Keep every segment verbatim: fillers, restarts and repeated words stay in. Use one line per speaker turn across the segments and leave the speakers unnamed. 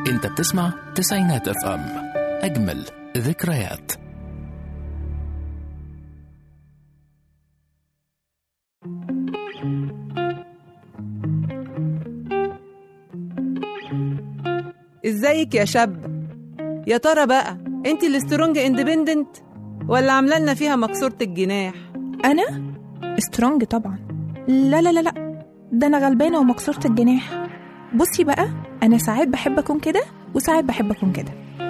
انت بتسمع تسعينات اف ام، اجمل ذكريات.
ازيك يا شاب؟ يا ترى بقى انت السترونج اندبندنت ولا عامله لنا فيها مكسوره الجناح؟
انا سترونج طبعا. لا لا لا لا، ده انا غلبانه ومكسوره الجناح. بصي بقى، انا ساعات بحب اكون كده وساعات بحب اكون كده.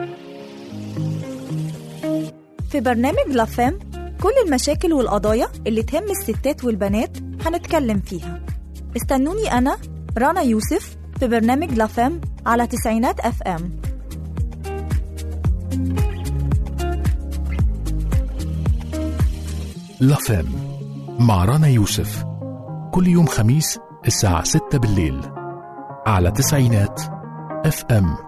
في برنامج لافام كل المشاكل والقضايا اللي تهم الستات والبنات هنتكلم فيها. استنوني أنا رنا يوسف في برنامج لافام على تسعينات اف ام.
لافام مع رنا يوسف، كل يوم خميس الساعة ستة بالليل على تسعينات اف ام.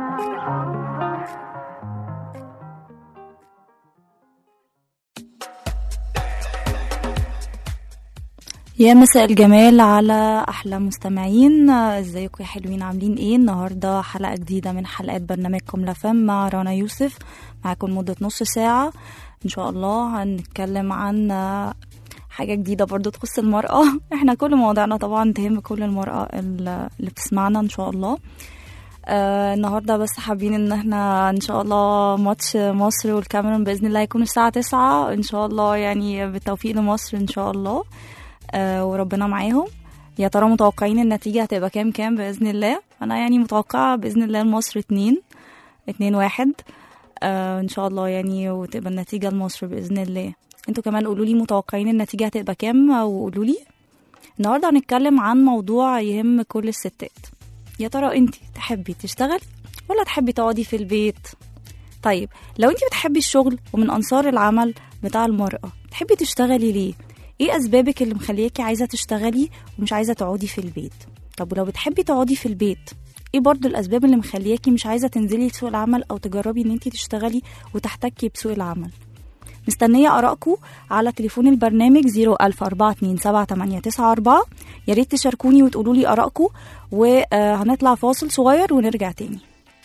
يا مساء الجمال على أحلى مستمعين، ازيكم يا حلوين؟ عاملين ايه؟ النهاردة حلقة جديدة من حلقات برنامجكم لافام مع رنا يوسف، معاكم مدة نص ساعة ان شاء الله. هنتكلم عن حاجة جديدة برضو تخص المرأة. احنا كل مواضيعنا طبعا تهم كل المرأة اللي بتسمعنا ان شاء الله. آه النهاردة بس حابين ان احنا ان شاء الله ماتش مصر والكاميرون بإذن الله يكون الساعة تسعة ان شاء الله، يعني بالتوفيق لمصر ان شاء الله. آه وربنا معاهم. يا ترى متوقعين النتيجة هتبقى كام كام بإذن الله؟ أنا يعني متوقعة بإذن الله لمصر اتنين اتنين واحد آه إن شاء الله يعني، وتبقى النتيجة لمصر بإذن الله. انتوا كمان قولولي متوقعين النتيجة هتبقى كام، أو قولولي. النهاردة هنتكلم عن موضوع يهم كل الستات. يا ترى انتي تحبي تشتغل ولا تحبي تقعدي في البيت؟ طيب لو انتي بتحبي الشغل ومن أنصار العمل بتاع المرأة، تحبي تشتغلي ليه؟ ايه اسبابك اللي مخلياكي عايزه تشتغلي ومش عايزه تقعدي في البيت؟ طب ولو بتحبي تقعدي في البيت، ايه برضو الاسباب اللي مخلياكي مش عايزه تنزلي سوق العمل او تجربي ان انتي تشتغلي وتحتكي بسوق العمل؟ مستنيه ارائكم على تليفون البرنامج صفر ألف أربعة اتنين سبعة تمانية تسعة أربعة. يا ريت تشاركوني وتقولوا لي ارائكم، وهنطلع فاصل صغير ونرجع تاني.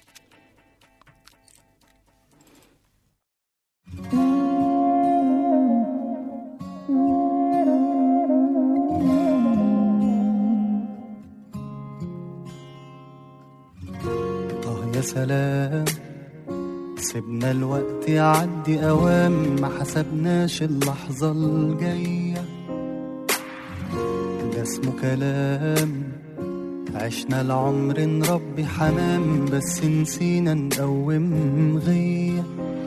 يا سلام، سيبنا الوقت يعدي أوام، ما حسبناش اللحظة الجاية. ده اسمه كلام، عشنا العمر نربي حمام، بس نسينا نقوم غية.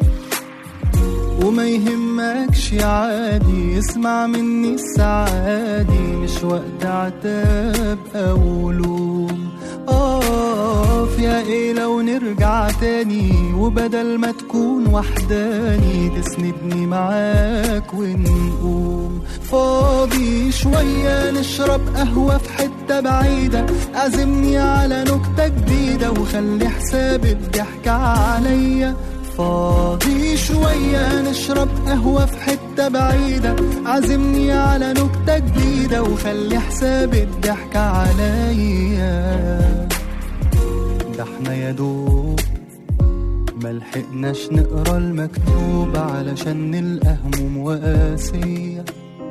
وما يهمكش عادي، اسمع مني السعادي، مش وقت عتاب أو لوم. آه يا ايه لو نرجع تاني، وبدل ما تكون وحداني تسندني معاك ونقوم. فاضي شوية نشرب قهوة في حتة بعيدة، عزمني على نكتة جديدة وخلي حساب الضحكة عليا. فاضي شوية نشرب قهوة في حتة بعيدة، عزمني على نكتة جديدة وخلي حساب الضحكة عليا. ده احنا يا دوب ملحقناش نقرا المكتوب علشان نلقى هموم وقاسية.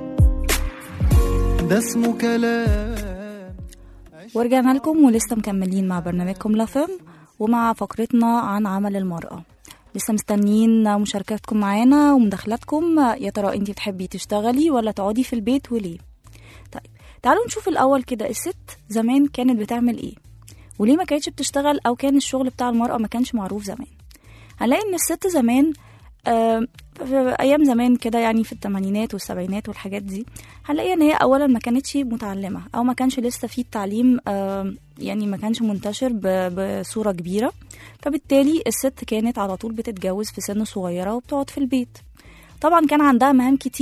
ده اسمه كلام.
ورجعنا لكم ولسه مكملين مع برنامجكم لافم ومع فقرتنا عن عمل المرأة. لسه مستنيين مشاركاتكم معانا ومداخلاتكم. يا ترى انتي بتحبي تشتغلي ولا تقعدي في البيت وليه؟ طيب تعالوا نشوف الأول كده، الست زمان كانت بتعمل ايه وليه ما كانتش بتشتغل، او كان الشغل بتاع المرأة ما كانش معروف زمان. هنلاقي ان الست زمان آه في ايام زمان كده، يعني في الثمانينات والسبعينات والحاجات دي، هنلاقي ان هي اولا ما كانتش متعلمة، او ما كانش لسه في التعليم آه يعني ما كانش منتشر بصورة كبيرة. فبالتالي الست كانت على طول بتتجوز في سن صغيرة وبتقعد في البيت. طبعا كان عندها مهام كتيرة،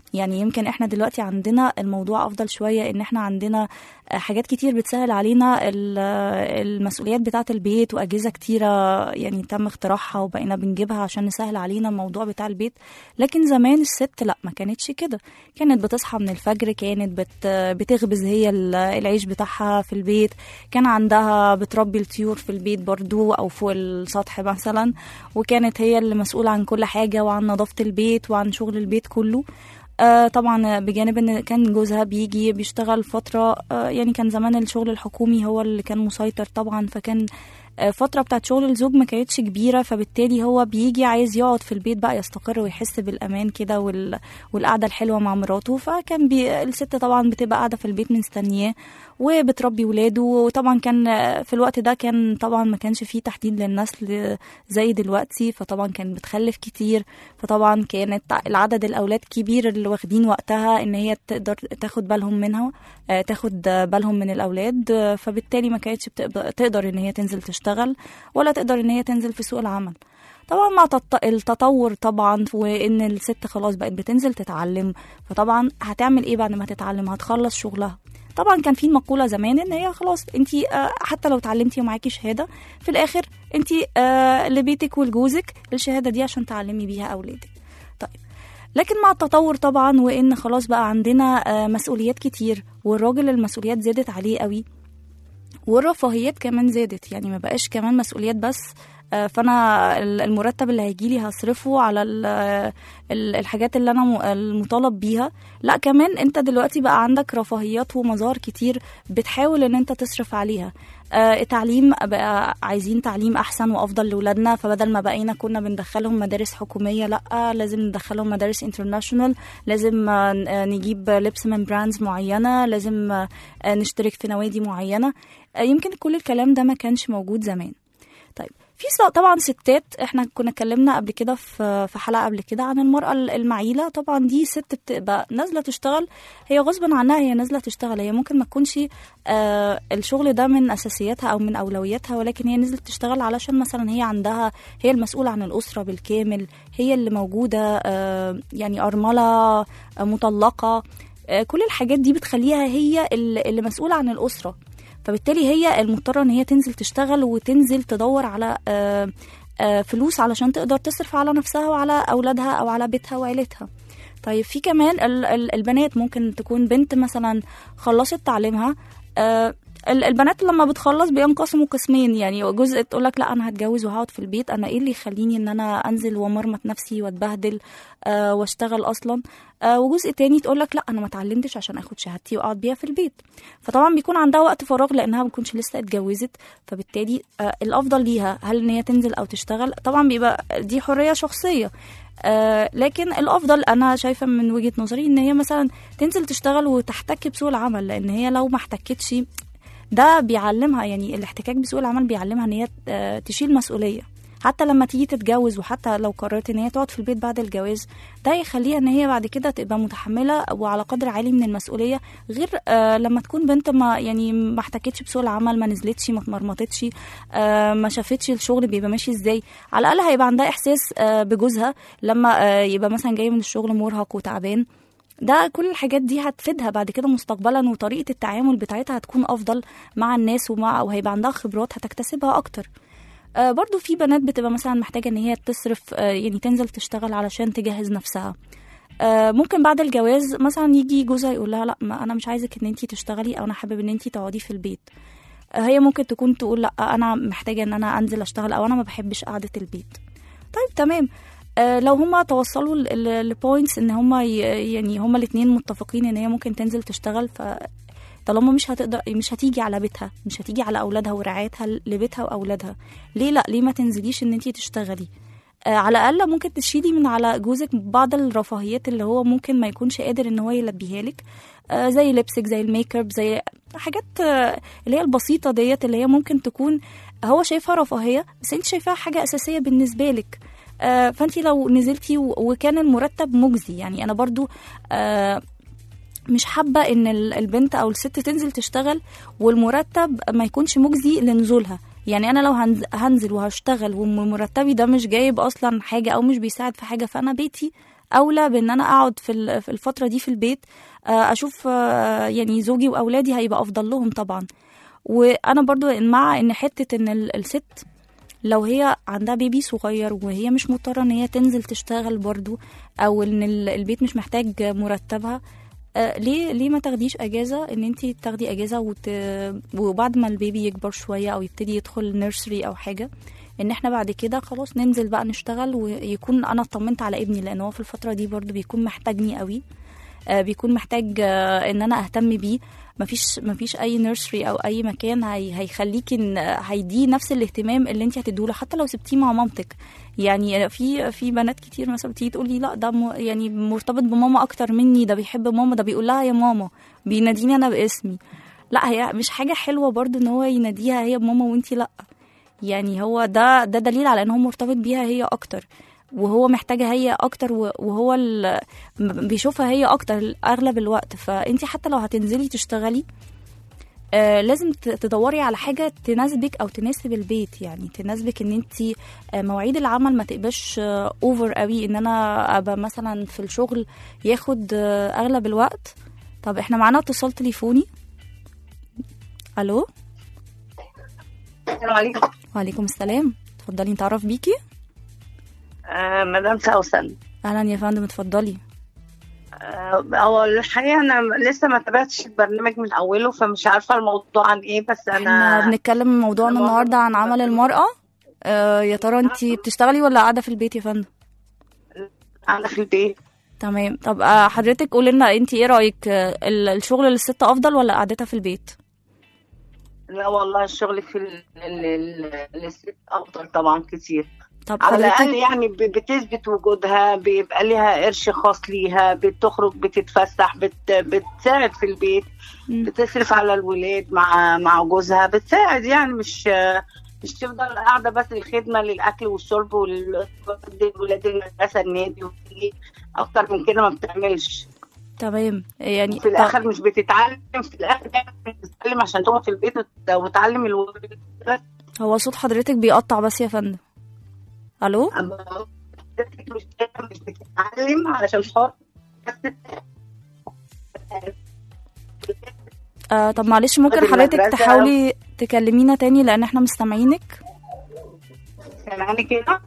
يعني يمكن احنا دلوقتي عندنا الموضوع افضل شوية، ان احنا عندنا حاجات كتير بتسهل علينا المسؤوليات بتاعة البيت، واجهزة كتيرة يعني تم اختراعها وبقينا بنجيبها عشان نسهل علينا الموضوع بتاع البيت. لكن زمان الست لا، ما كانتش كده، كانت بتصحى من الفجر، كانت بت بتخبز هي العيش بتاعها في البيت، كان عندها بتربي الطيور في البيت برضو او فوق السطح مثلا، وكانت هي اللي مسؤولة عن كل حاجة وعن نظافة البيت وعن شغل البيت كله. آه طبعا بجانب ان كان جوزها بيجي بيشتغل فترة، آه يعني كان زمان الشغل الحكومي هو اللي كان مسيطر طبعا، فكان آه فترة بتاعت شغل الزوج ما كانتش كبيرة، فبالتالي هو بيجي عايز يقعد في البيت بقى يستقر ويحس بالأمان كده وال... والقعدة الحلوة مع مراته. فكان بي... الست طبعا بتبقى قاعدة في البيت مستنياه وبتربي ولاده. وطبعا كان في الوقت ده كان طبعا ما كانش فيه تحديد للنسل زي دلوقتي، فطبعا كانت بتخلف كتير، فطبعا كانت العدد الأولاد كبير اللي واخدين وقتها ان هي تقدر تاخد بالهم منها، تاخد بالهم من الأولاد، فبالتالي ما كانتش تقدر ان هي تنزل تشتغل ولا تقدر ان هي تنزل في سوق العمل. طبعا مع التطور طبعا، وان الست خلاص بقت بتنزل تتعلم، فطبعا هتعمل ايه بعد ما تتعلم؟ هتخلص شغلها. طبعا كان في مقولة زمان ان هي خلاص انتي حتى لو تعلمتي ومعاكي شهادة، في الاخر انتي لبيتك ولجوزك الشهادة دي عشان تعلمي بيها اولادك. طيب لكن مع التطور طبعا، وان خلاص بقى عندنا مسؤوليات كتير، والراجل المسؤوليات زادت عليه قوي، والرفاهيات كمان زادت، يعني ما بقاش كمان مسؤوليات بس، فانا المرتب اللي هيجيلي هصرفه على الحاجات اللي انا المطالب بيها، لا كمان انت دلوقتي بقى عندك رفاهيات ومظاهر كتير بتحاول ان انت تصرف عليها. التعليم بقى عايزين تعليم احسن وافضل لاولادنا، فبدل ما بقينا كنا بندخلهم مدارس حكوميه، لا لازم ندخلهم مدارس انترناشونال، لازم نجيب لبس من براندز معينه، لازم نشترك في نوادي معينه. يمكن كل الكلام ده ما كانش موجود زمان. طيب في طبعا ستات، احنا كنا اتكلمنا قبل كده في في حلقه قبل كده عن المراه المعيله. طبعا دي ست بتبقى نازله تشتغل، هي غصبا عنها هي نازله تشتغل، هي ممكن ما تكونش آه الشغل ده من اساسياتها او من اولوياتها، ولكن هي نزلت تشتغل علشان مثلا هي عندها، هي المسؤوله عن الاسره بالكامل، هي اللي موجوده، آه يعني ارمله، آه مطلقه، آه كل الحاجات دي بتخليها هي اللي مسؤوله عن الاسره، فبالتالي هي المضطرة ان هي تنزل تشتغل وتنزل تدور على آآ آآ فلوس علشان تقدر تصرف على نفسها وعلى أولادها أو على بيتها وعيلتها. طيب في كمان البنات، ممكن تكون بنت مثلا خلصت تعليمها، البنات لما بتخلص بينقسموا قسمين، يعني جزء تقولك لا انا هتجوز وهقعد في البيت، انا ايه اللي يخليني ان انا انزل ومرمط نفسي واتبهدل آه واشتغل اصلا، آه وجزء تاني تقولك لا انا ما اتعلمتش عشان اخد شهادتي واقعد بيها في البيت. فطبعا بيكون عندها وقت فراغ لانها ما بتكونش لسه اتجوزت، فبالتالي آه الافضل ليها هل ان هي تنزل او تشتغل. طبعا بيبقى دي حرية شخصية، آه لكن الافضل انا شايفه من وجهة نظري ان هي مثلا تنزل تشتغل وتحتك بسوق العمل، لان هي لو ما احتكتش ده بيعلمها، يعني الاحتكاك بسوق العمل بيعلمها ان هي تشيل مسؤوليه، حتى لما تيجي تتجوز، وحتى لو قررت ان هي تقعد في البيت بعد الجواز، ده يخليها ان هي بعد كده تبقى متحمله وعلى قدر عالي من المسؤوليه، غير آه لما تكون بنت ما يعني ما احتكتش بسوق العمل، ما نزلتش، ما اتمرمطتش، آه ما شافتش الشغل بيبقى ماشي ازاي. على الاقل هيبقى عندها احساس آه بجوزها لما آه يبقى مثلا جاي من الشغل مرهق وتعبان. ده كل الحاجات دي هتفيدها بعد كده مستقبلا، وطريقة التعامل بتاعتها هتكون أفضل مع الناس، ومع وهيبقى عندها خبرات هتكتسبها أكتر. آه برضو في بنات بتبقى مثلا محتاجة ان هي تصرف، آه يعني تنزل تشتغل علشان تجهز نفسها. آه ممكن بعد الجواز مثلا يجي جوزها يقول لها لا ما أنا مش عايزك ان انتي تشتغلي، أو أنا حابب ان انتي تقعدي في البيت. آه هي ممكن تكون تقول لا أنا محتاجة ان أنا أنزل أشتغل، أو أنا ما بحبش قعدة البيت. طيب تمام، آه لو هما توصلوا لبوينتس ان هما يعني هما الاثنين متفقين ان هي ممكن تنزل تشتغل، فطالما مش هتقدر مش هتيجي على بيتها، مش هتيجي على اولادها ورعايتها لبيتها واولادها، ليه لا ليه ما تنزليش ان انتي تشتغلي؟ آه على الاقل ممكن تشيلي من على جوزك بعض الرفاهيات اللي هو ممكن ما يكونش قادر ان هو يلبيها لك، آه زي لبسك، زي الميك اب، زي حاجات آه اللي هي البسيطه ديت، اللي هي ممكن تكون هو شايفها رفاهيه بس انت شايفاها حاجه اساسيه بالنسبه لك. آه فانتي لو نزلتي وكان المرتب مجزي، يعني انا برضو آه مش حابة ان البنت او الست تنزل تشتغل والمرتب ما يكونش مجزي لنزولها. يعني انا لو هنزل وهشتغل ومرتبي ده مش جايب اصلا حاجة او مش بيساعد في حاجة، فانا بيتي اولى بان انا اقعد في في الفتره دي في البيت اشوف يعني زوجي واولادي هيبقى افضل لهم طبعا. وانا برضو مع ان حته ان الست لو هي عندها بيبي صغير وهي مش مضطره ان هي تنزل تشتغل برضو، او ان البيت مش محتاج مرتبها، آه ليه ليه ما تاخديش اجازه، ان انت تاخدي اجازه وت... وبعد ما البيبي يكبر شويه او يبتدي يدخل نيرسري او حاجه، ان احنا بعد كده خلاص ننزل بقى نشتغل ويكون انا اطمنت على ابني، لان هو في الفتره دي برضو بيكون محتاجني قوي، آه بيكون محتاج آه ان انا اهتم بيه. مفيش مفيش اي نيرسري او اي مكان هي هيخليكي ان هيديه نفس الاهتمام اللي انت هتديهوله حتى لو سبتيه مع مامتك. يعني في في بنات كتير مثلا بتيجي تقول لي لا ده م يعني مرتبط بماما اكتر مني، ده بيحب ماما، ده بيقول لها يا ماما، بيناديني انا باسمي. لا هي مش حاجه حلوه برضو ان هو يناديها هي بماما وانت لا. يعني هو ده ده دليل على ان هو مرتبط بيها هي اكتر، وهو محتاجة هي أكتر، وهو بيشوفها هي أكتر أغلب الوقت. فأنتي حتى لو هتنزلي تشتغلي آه لازم تدوري على حاجة تناسبك أو تناسب البيت، يعني تناسبك ان انتي آه مواعيد العمل ما تبقاش آه اوفر قوي، ان انا ابقى مثلا في الشغل ياخد آه أغلب الوقت. طب احنا معانا اتصال تليفوني. ألو،
السلام عليكم.
وعليكم السلام، اتفضلي نتعرف بيكي.
آه مدام سوسن.
اهلا يا فندم، اتفضلي.
آه هو الحقيقه انا لسه ما تابعتش البرنامج من اوله، فمش عارفه الموضوع عن ايه، بس انا
احنا بنتكلم موضوعنا النهارده عن عمل المراه. آه يا ترى انتي بتشتغلي ولا قاعده في البيت يا فندم؟
قاعده في البيت. تمام.
طب آه حضرتك قولي لنا انتي ايه رايك، آه الشغل للست افضل ولا قعدتها في البيت؟
لا والله الشغل في للست افضل طبعا كتير.
طب
على الأقل يعني بتثبت وجودها، بيبقى ليها قرش خاص ليها، بتخرج بتتفسح، بت... بتساعد في البيت، م. بتصرف على الولاد مع مع جوزها، بتساعد يعني، مش مش تفضل قاعدة بس الخدمة للأكل والشرب والولاد المدرسة النادي وكده، أكتر من كده ما بتعملش.
تمام. يعني
في الآخر مش بتتعلم، في الآخر يعني بتتعلم عشان تقعد في البيت وتعلم الولاد.
هو صوت حضرتك بيقطع بس يا فندم. الو،
مش مش بتتعلم علشان خاطر
آه طب معلش ممكن حضرتك تحاولي تكلمينا تاني لان احنا مستمعينك.
سامعني كده؟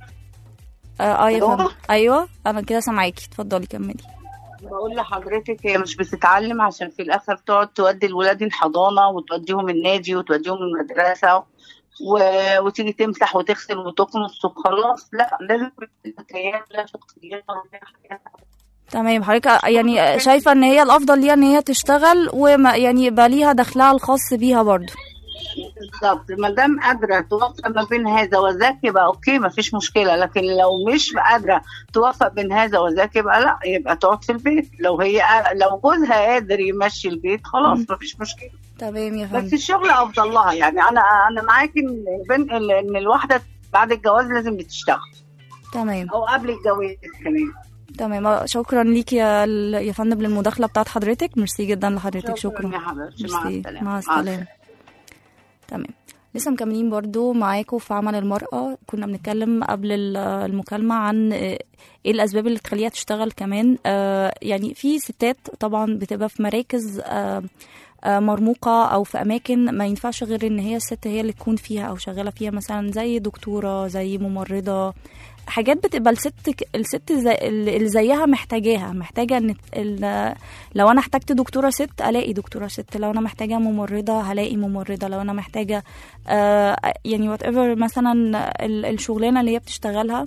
اه, آه يا فندم. ايوه انا كده سامعاكي، اتفضلي كملي.
بقول لحضرتك هي مش بتتعلم عشان في الاخر تقعد تودي الولاد الحضانه وتوديهم النادي وتوديهم المدرسه و... وتيجي تمسح وتغسل وتكنس وخلاص. لا، لازم كيان لا شخصيات ولا حاجه.
تمام. حضرتك يعني شايفه ان هي الافضل ليها ان هي تشتغل وما يعني يبقى ليها دخلها الخاص بيها برضو.
بالظبط، ما دام قادره توفق ما بين هذا وذاك يبقى اوكي، ما فيش مشكله، لكن لو مش قادره توفق بين هذا وذاك يبقى لا، يبقى تقعد في البيت. لو هي لو جوزها قادر يمشي البيت خلاص ما فيش مشكله.
تمام يا فندم.
بس الشغل افضل لها، يعني انا انا معاكي ان ان الواحده بعد الجواز لازم بتشتغل.
تمام.
او قبل الجواز كمان.
تمام. شكرا ليك يا يا فندم للمداخله بتاعت حضرتك، ميرسي جدا لحضرتك.
شكرا,
شكرا
يا حبيبتي، مع السلامه.
مع السلامه. تمام. لسه مكملين برضو معاكم في عمل المرأة. كنا بنتكلم قبل المكالمة عن ايه الأسباب اللي تخليها تشتغل كمان. آه يعني في ستات طبعا بتبقى في مراكز آه آه مرموقة أو في أماكن ما ينفعش غير إن هي الست هي اللي تكون فيها أو شغالة فيها، مثلا زي دكتورة، زي ممرضة، حاجات بتبقى الست الست زي اللي زيها محتاجاها، محتاجه ان لو انا احتجت دكتوره ست الاقي دكتوره ست، لو انا محتاجه ممرضه هلاقي ممرضه، لو انا محتاجه آه يعني وات ايفر مثلا الشغلانه اللي هي بتشتغلها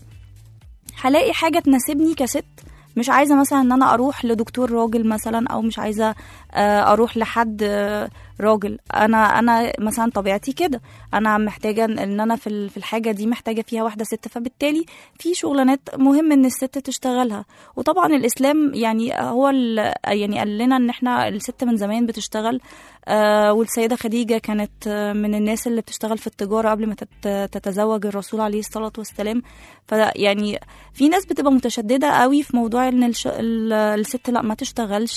هلاقي حاجه تناسبني كست. مش عايزه مثلا ان انا اروح لدكتور راجل مثلا، او مش عايزه اروح لحد راجل. انا انا مثلا طبيعتي كده، انا محتاجه ان انا في في الحاجه دي محتاجه فيها واحده ست، فبالتالي في شغلانات مهم ان الست تشتغلها. وطبعا الاسلام يعني هو يعني قال لنا ان احنا الست من زمان بتشتغل. آه والسيده خديجه كانت من الناس اللي بتشتغل في التجاره قبل ما تتزوج الرسول عليه الصلاه والسلام. فيعني في ناس بتبقى متشدده قوي في موضوع ان الست لا ما تشتغلش،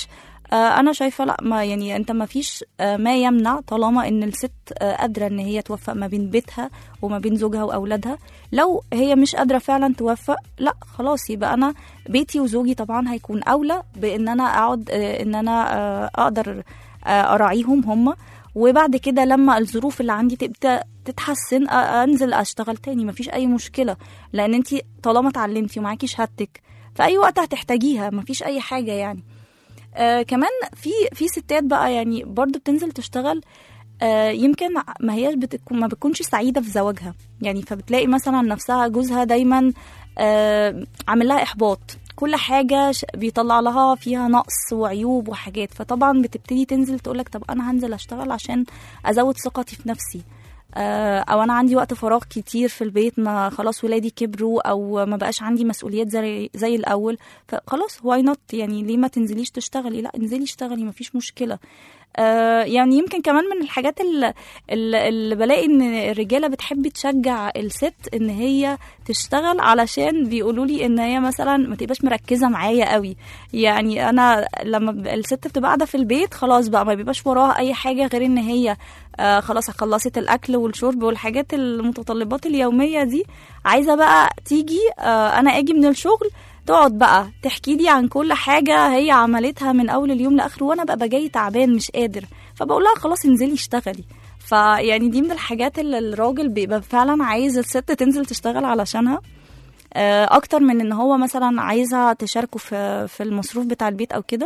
آه انا شايفه لا، ما يعني انت ما فيش آه ما يمنع طالما ان الست آه قادره ان هي توفق ما بين بيتها وما بين زوجها واولادها. لو هي مش قادره فعلا توفق، لا خلاص يبقى انا بيتي وزوجي طبعا هيكون اولى بان انا اقعد آه ان انا آه اقدر آه اراعيهم هم، وبعد كده لما الظروف اللي عندي تبدا تتحسن انزل اشتغل تاني، مفيش اي مشكله، لان انت طالما اتعلمتي ومعاكي شهادتك في اي وقت هتحتاجيها، مفيش اي حاجه يعني. آه كمان في في ستات بقى يعني برضو بتنزل تشتغل، آه يمكن ما هياش بتكون ما بتكونش سعيده في زواجها يعني، فبتلاقي مثلا نفسها جوزها دايما آه عامل لها احباط، كل حاجه بيطلع لها فيها نقص وعيوب وحاجات، فطبعا بتبتدي تنزل تقولك طب انا هنزل اشتغل عشان ازود ثقتي في نفسي، او انا عندي وقت فراغ كتير في البيت، ما خلاص ولادي كبروا او ما بقاش عندي مسؤوليات زي زي الاول، فخلاص واي نوت يعني ليه ما تنزليش تشتغلي؟ لا انزلي اشتغلي مفيش مشكله. آه يعني يمكن كمان من الحاجات اللي, اللي بلاقي ان الرجاله بتحب تشجع الست ان هي تشتغل، علشان بيقولوا لي ان هي مثلا ما تبقاش مركزه معايا قوي، يعني انا لما الست بتبقى قاعده في البيت خلاص بقى ما بيبقاش وراها اي حاجه غير ان هي آه خلاص خلصت الاكل والشرب والحاجات المتطلبات اليوميه دي، عايزه بقى تيجي آه انا اجي من الشغل تقعد بقى تحكي لي عن كل حاجة هي عملتها من أول اليوم لآخره، وأنا بقى جاي تعبان مش قادر، فبقول لها خلاص انزلي اشتغلي. فيعني دي من الحاجات اللي الراجل بيبقى فعلا عايز الست تنزل تشتغل علشانها، أكتر من إن هو مثلا عايزها تشاركه في في المصروف بتاع البيت أو كده،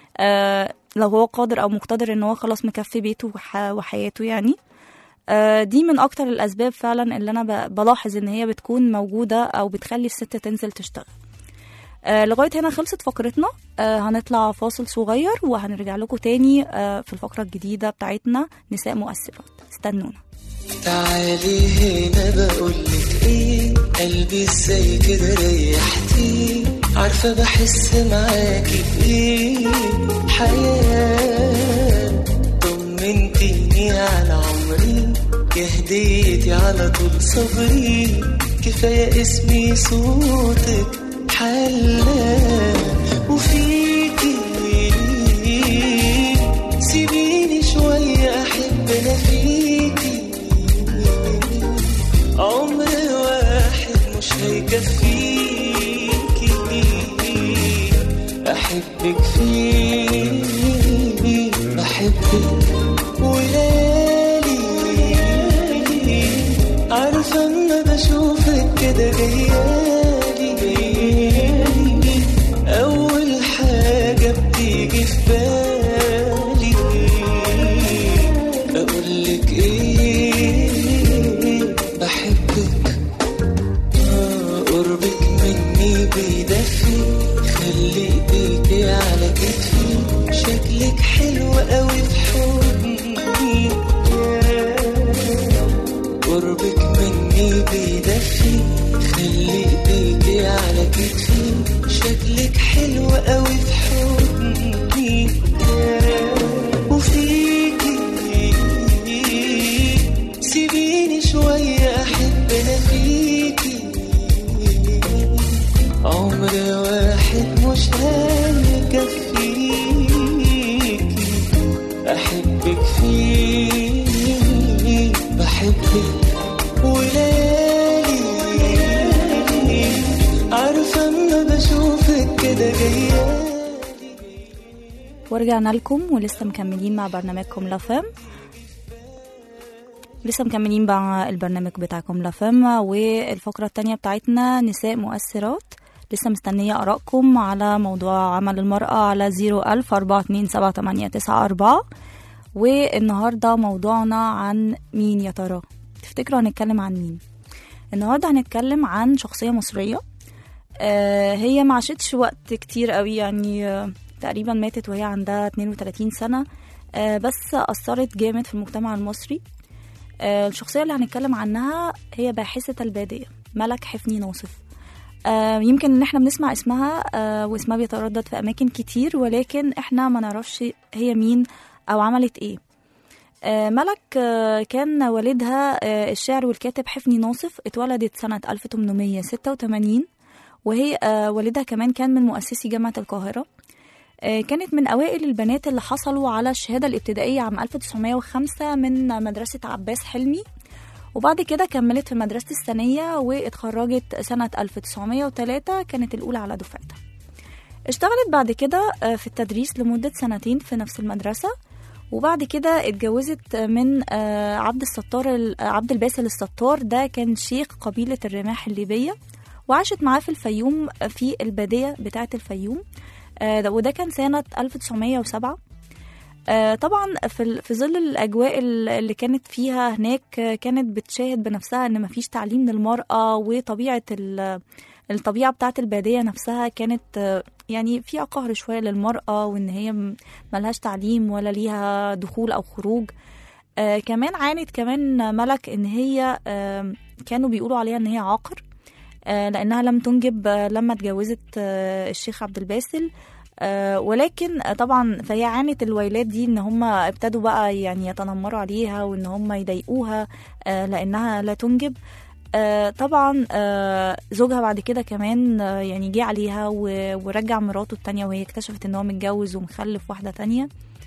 لو هو قادر أو مقتدر إن هو خلاص مكفي بيته وحياته يعني. دي من أكتر الأسباب فعلا اللي أنا بلاحظ إن هي بتكون موجودة أو بتخلي الست تنزل تشتغل. آه لغاية هنا خلصت فقرتنا، آه هنطلع فاصل صغير وهنرجع لكم تاني آه في الفقرة الجديدة بتاعتنا نساء مؤثرات، استنونا.
تعالي هنا بقولك ايه، قلبي ازاي كده ريحتي، عارفة بحس معاكي بايه حياة، طمنتيني على عمري يا هديتي على طول صبري، كفاية اسمي صوتك حلا وفيكي، سيبيني شوية أحب أنا فيكي، عمر واحد مش هيكفيكي، أحبك فيه بحبك وليالي، عارفة أما بشوفك كده جاية أول حاجة بتيجي في بالي، أقولك إيه بحبك، آه قربك مني بيدفي، خلي إيدي على كتفي، شكلك حلو قوي في حضني، قربك مني بيدفي، خلي إيدي على كتفي، شكلك حلو قوي في حضني وفيكي، سيبيني شوية أحب أنا فيكي، عمر واحد مش هيكفيكي، أحبك فيه بحبك وليالي، عارفة أما بشوفك كده جاية.
ورجعنا لكم ولسه مكملين مع برنامجكم لافام، لسه مكملين مع البرنامج بتاعكم لافام، والفقرة التانية بتاعتنا نساء مؤثرات. لسه مستنية آرائكم على موضوع عمل المرأة على زيرو ألف أربعة اتنين سبعة تمانية تسعة أربعة. والنهاردة موضوعنا عن مين يا ترى؟ تفتكروا هنتكلم عن مين؟ النهاردة هنتكلم عن شخصية مصرية، آه هي ما عاشتش وقت كتير قوي يعني، آه تقريبا ماتت وهي عندها اتنين وتلاتين سنة، آه بس أثرت جامد في المجتمع المصري. آه الشخصية اللي هنتكلم عنها هي باحثة البادية ملك حفني ناصف. آه يمكن ان احنا بنسمع اسمها آه واسمها بيتردد في اماكن كتير، ولكن احنا ما نعرفش هي مين او عملت ايه. آه ملك آه كان والدها آه الشاعر والكاتب حفني ناصف، اتولدت سنة ألف وتمنمية ستة وتمانين، وهي آه والدها كمان كان من مؤسسي جامعة القاهرة. كانت من أوائل البنات اللي حصلوا على الشهادة الابتدائية عام ألف وتسعمية وخمسة من مدرسة عباس حلمي، وبعد كده كملت في مدرسة الثانية واتخرجت سنة ألف وتسعمية وتلاتة، كانت الأولى على دفعتها. اشتغلت بعد كده في التدريس لمدة سنتين في نفس المدرسة، وبعد كده اتجوزت من عبد الستار عبد الباسل الستار، ده كان شيخ قبيلة الرماح الليبية، وعاشت معاه في الفيوم في البادية بتاعة الفيوم، وده كان سنة ألف وتسعمية وسبعة. طبعا في في ظل الأجواء اللي كانت فيها هناك، كانت بتشاهد بنفسها ان مفيش تعليم للمرأة، وطبيعة الطبيعة بتاعة البادية نفسها كانت يعني فيها قهر شوية للمرأة، وان هي ملهاش تعليم ولا ليها دخول او خروج. آه كمان عانت كمان ملك ان هي آه كانوا بيقولوا عليها ان هي عاقر، آه لانها لم تنجب آه لما اتجوزت آه الشيخ عبد الباسل. آه ولكن آه طبعا فهي عانت الويلات دي، ان هم ابتدوا بقى يعني يتنمروا عليها وان هم يضايقوها آه لانها لا تنجب. آه طبعا آه زوجها بعد كده كمان آه يعني جه عليها ورجع مراته التانية، وهي اكتشفت ان هو متجوز ومخلف واحدة تانية.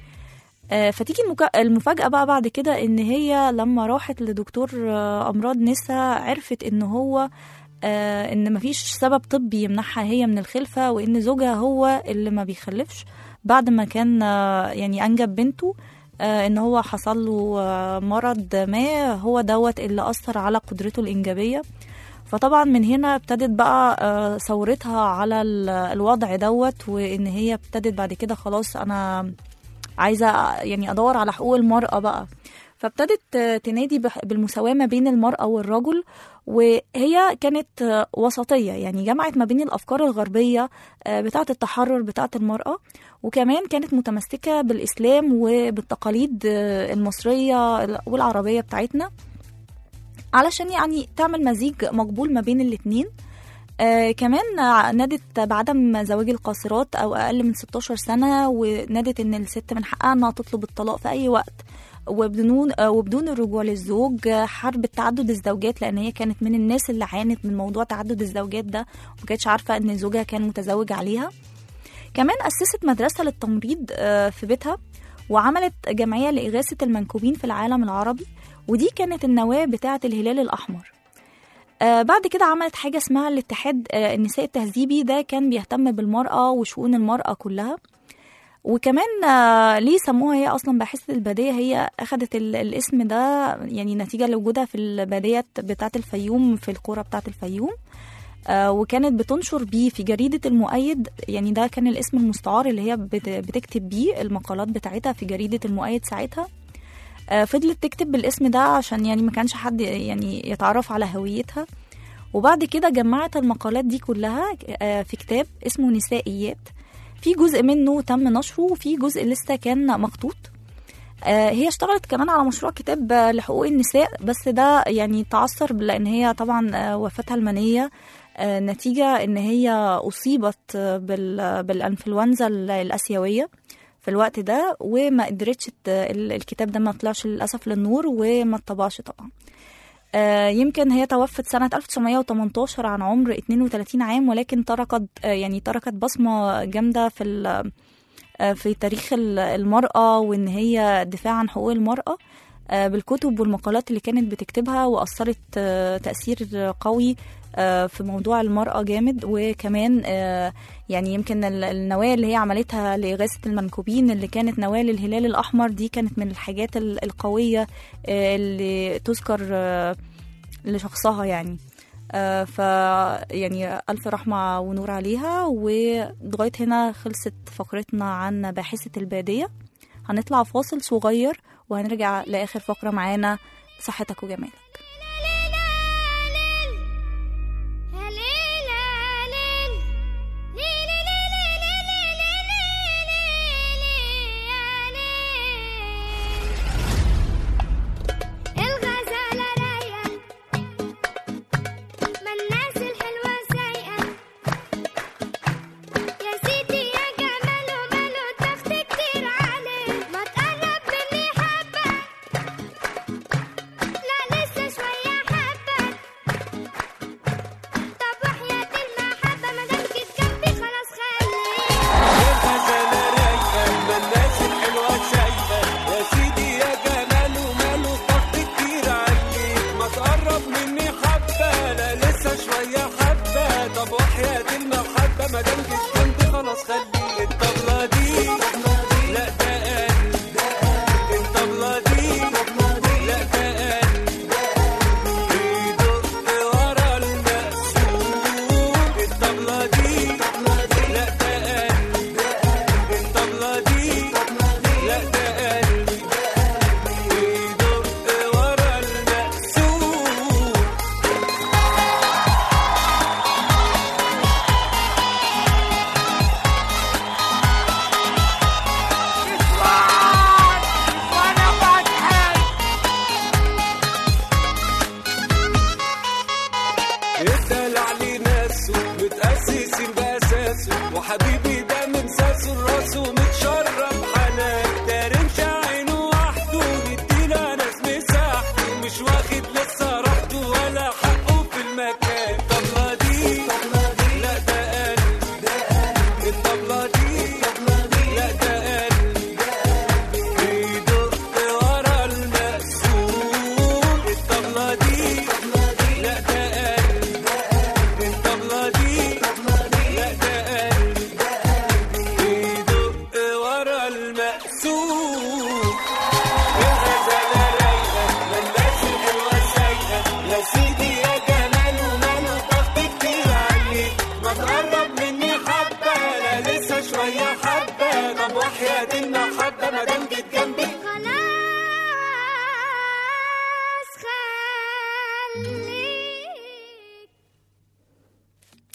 آه فتيجي المفاجأة بقى بعد كده ان هي لما راحت لدكتور آه امراض نساء، عرفت ان هو آه ان مفيش سبب طبي يمنعها هي من الخلفة، وان زوجها هو اللي ما بيخلفش بعد ما كان آه يعني انجب بنته، آه ان هو حصل له آه مرض ما هو دوت اللي اثر على قدرته الانجابيه. فطبعا من هنا ابتدت بقى آه ثورتها على الوضع دوت، وان هي ابتدت بعد كده خلاص انا عايزه يعني ادور على حقوق المراه بقى. فابتدت تنادي بالمساواة ما بين المرأة والرجل، وهي كانت وسطية، يعني جمعت ما بين الأفكار الغربية بتاعة التحرر بتاعة المرأة، وكمان كانت متمسكة بالإسلام وبالتقاليد المصرية والعربية بتاعتنا، علشان يعني تعمل مزيج مقبول ما بين الاتنين. آه كمان نادت بعدم زواج القاصرات أو أقل من ستاشر سنة، ونادت إن الست من حقها إنها تطلب الطلاق في أي وقت وبدون وبدون الرجوع للزوج. حرب تعدد الزوجات، لان هي كانت من الناس اللي عانت من موضوع تعدد الزوجات ده، وما كانتش عارفه ان زوجها كان متزوج عليها. كمان اسست مدرسه للتمريض في بيتها، وعملت جمعيه لاغاثه المنكوبين في العالم العربي، ودي كانت النواه بتاعه الهلال الاحمر. بعد كده عملت حاجه اسمها الاتحاد النساء التهذيبي، ده كان بيهتم بالمراه وشؤون المراه كلها. وكمان ليه سموها هي اصلا باحثة البادية؟ هي اخدت الاسم ده يعني نتيجة لوجودها في البادية بتاعة الفيوم، في القرى بتاعة الفيوم، وكانت بتنشر بيه في جريدة المؤيد، يعني ده كان الاسم المستعار اللي هي بتكتب بيه المقالات بتاعتها في جريدة المؤيد ساعتها. فضلت تكتب بالاسم ده عشان يعني ما كانش حد يعني يتعرف على هويتها. وبعد كده جمعت المقالات دي كلها في كتاب اسمه نسائيات، في جزء منه تم نشره وفي جزء لسه كان مخطوط. آه هي اشتغلت كمان على مشروع كتاب لحقوق النساء، بس ده يعني تعثر لان هي طبعا آه وفاتها المنية آه نتيجة ان هي اصيبت بال بالانفلونزا الاسيوية في الوقت ده، وما قدرتش الكتاب ده ما طلعش للاسف للنور وما اتطبعش طبعا. آه يمكن هي توفت سنة ألف وتسعمية وتمنتاشر عن عمر اتنين وتلاتين عام، ولكن تركت آه يعني تركت بصمة جامدة في آه في تاريخ المرأة، وإن هي دفاع عن حقوق المرأة آه بالكتب والمقالات اللي كانت بتكتبها، وأثرت آه تأثير قوي آه في موضوع المرأة جامد. وكمان آه يعني يمكن النواة اللي هي عملتها لإغاثة المنكوبين اللي كانت نواة للهلال الأحمر، دي كانت من الحاجات القوية آه اللي تذكر آه لشخصها يعني. آه ف يعني ألف رحمة ونور عليها. ولغاية هنا خلصت فقرتنا عن باحثة البادية. هنطلع فاصل صغير وهنرجع لآخر فقرة معانا، صحتك وجمالك.
لسه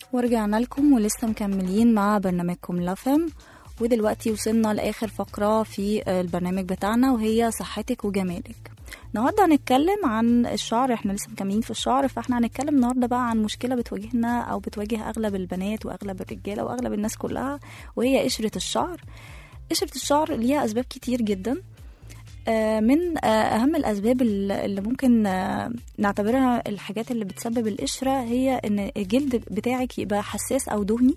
ورجعنا لكم ولسه مكملين مع برنامجكم لافم. ودلوقتي وصلنا لآخر فقرة في البرنامج بتاعنا وهي صحتك وجمالك. النهارده هنتكلم عن الشعر، احنا لسه مكملين في الشعر، فاحنا هنتكلم النهارده بقى عن مشكلة بتواجهنا او بتواجه اغلب البنات واغلب الرجالة واغلب الناس كلها، وهي قشرة الشعر. قشرة الشعر ليها اسباب كتير جدا. من اهم الاسباب اللي ممكن نعتبرها الحاجات اللي بتسبب القشرة هي ان الجلد بتاعك يبقى حساس او دهني،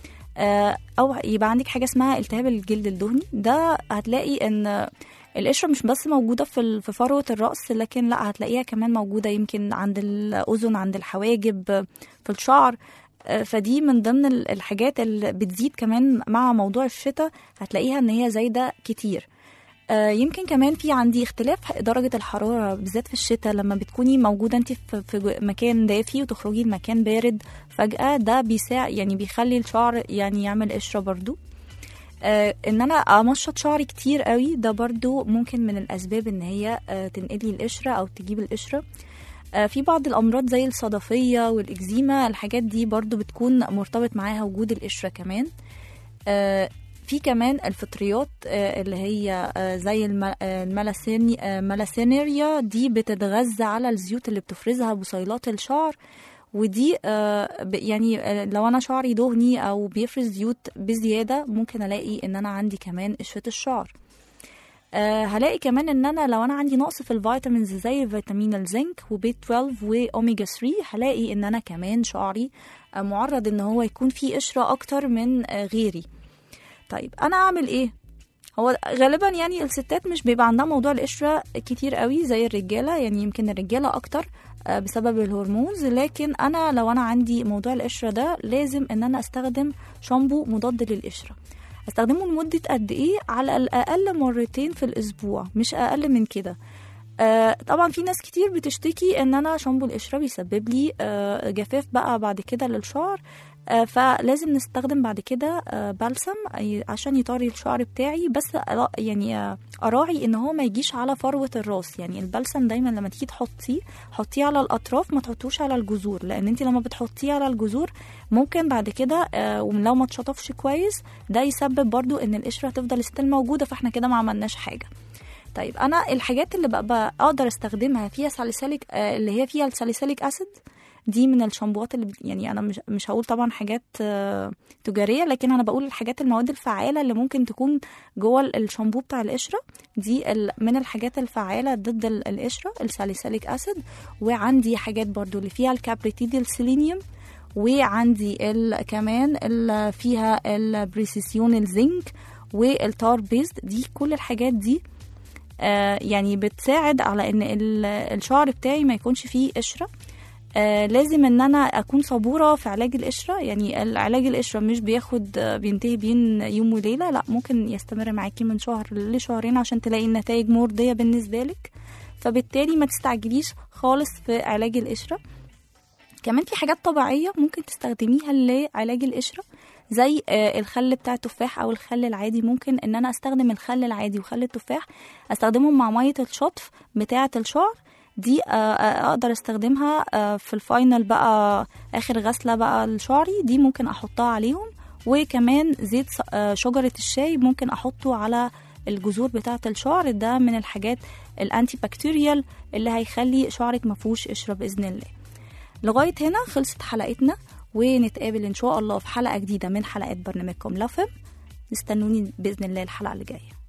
او يبقى عندك حاجه اسمها التهاب الجلد الدهني. ده هتلاقي ان القشره مش بس موجوده في في فروه الراس، لكن لا هتلاقيها كمان موجوده يمكن عند الاذن، عند الحواجب، في الشعر. فدي من ضمن الحاجات اللي بتزيد كمان مع موضوع الشتاء، هتلاقيها ان هي زايده كتير. يمكن كمان في عندي اختلاف درجة الحرارة بالذات في الشتاء، لما بتكوني موجودة انت في مكان دافي وتخرجي لمكان بارد فجأة، ده بيساعد يعني بيخلي الشعر يعني يعمل قشرة برضو. آه ان انا امشط شعري كتير قوي، ده برضو ممكن من الاسباب ان هي آه تنقلي القشرة او تجيب القشرة. آه في بعض الامراض زي الصدفية والاكزيما، الحاجات دي برضو بتكون مرتبط معاها وجود القشرة كمان. آه في كمان الفطريات اللي هي زي الملاسينيريا، دي بتتغذى على الزيوت اللي بتفرزها بصيلات الشعر، ودي يعني لو انا شعري دهني او بيفرز زيوت بزياده ممكن الاقي ان انا عندي كمان قشرة الشعر. هلاقي كمان ان انا لو انا عندي نقص في الفيتامينز زي فيتامين الزنك وبي اثناشر واوميجا ثلاثة، هلاقي ان انا كمان شعري معرض ان هو يكون فيه قشرة اكتر من غيري. طيب انا اعمل ايه؟ هو غالبا يعني الستات مش بيبقى عندها موضوع القشرة كتير قوي زي الرجالة، يعني يمكن الرجالة اكتر بسبب الهرمونز، لكن انا لو انا عندي موضوع القشرة ده لازم ان انا استخدم شامبو مضاد للقشرة. استخدمه لمدة قد ايه؟ على الاقل مرتين في الاسبوع، مش اقل من كده. آه طبعا في ناس كتير بتشتكي ان انا شامبو القشرة بيسبب لي آه جفاف بقى بعد كده للشعر، آه فلازم نستخدم بعد كده آه بلسم عشان يطري الشعر بتاعي، بس يعني آه اراعي ان هو ما يجيش على فروة الراس. يعني البلسم دايما لما تيجي تحطيه حطيه على الاطراف، ما تحطوش على الجذور، لان انت لما بتحطيه على الجذور ممكن بعد كده آه ولو ما اتشطفش كويس ده يسبب برضو ان القشرة تفضل ستيل موجودة، فاحنا كده ما عملناش حاجة. طيب انا الحاجات اللي بقى, بقى اقدر استخدمها فيها ساليسيليك آه اللي هي فيها الساليسيليك اسيد، دي من الشامبوات اللي يعني انا مش مش هقول طبعا حاجات آه تجاريه، لكن انا بقول الحاجات المواد الفعاله اللي ممكن تكون جوه الشامبو بتاع القشره، دي من الحاجات الفعاله ضد القشره الساليسيليك اسيد. وعندي حاجات برضو اللي فيها الكابريتيديل سيلينيوم، وعندي كمان اللي فيها البريسيسيون الزنك والتار بيست. دي كل الحاجات دي آه يعني بتساعد على ان الشعر بتاعي ما يكونش فيه قشرة. آه لازم ان انا اكون صبورة في علاج القشرة، يعني العلاج القشرة مش بياخد بينتهي بين يوم وليلة، لا ممكن يستمر معاكي من شهر لشهرين عشان تلاقي النتائج مرضية بالنسبة لك، فبالتالي ما تستعجليش خالص في علاج القشرة. كمان في حاجات طبيعية ممكن تستخدميها لعلاج القشرة زي الخل بتاع التفاح او الخل العادي. ممكن ان انا استخدم الخل العادي وخل التفاح استخدمهم مع مية الشطف بتاعة الشعر، دي اقدر استخدمها في الفاينل بقى اخر غسلة بقى لشعري، دي ممكن احطها عليهم. وكمان زيت شجرة الشاي ممكن احطه على الجذور بتاعة الشعر، ده من الحاجات الانتي بكتيريال اللي هيخلي شعرك مفهوش قشرة بإذن الله. لغاية هنا خلصت حلقتنا، ونتقابل إن شاء الله في حلقة جديدة من حلقات برنامجكم لافم. استنوني بإذن الله الحلقة اللي جاية.